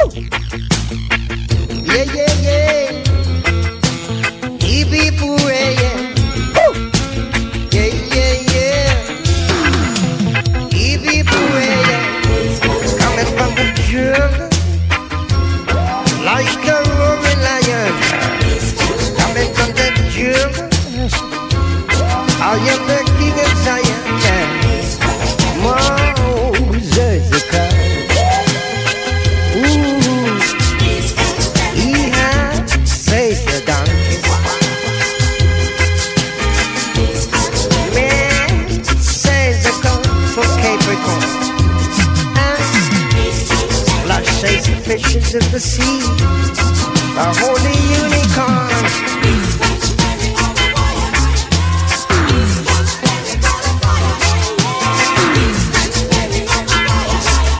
Yeah, yeah, yeah. He be poorer, yeah. Yeah, yeah, yeah. He be poorer, yeah. Coming from the jungle, like a roaring lion. Coming from the jungle, I am the king of Zion, yeah. Moses the Christ. Ooh, he has saved the donkey. Man saves the corn for Capricorn. Flush saves the fishes of the sea. A holy unicorn.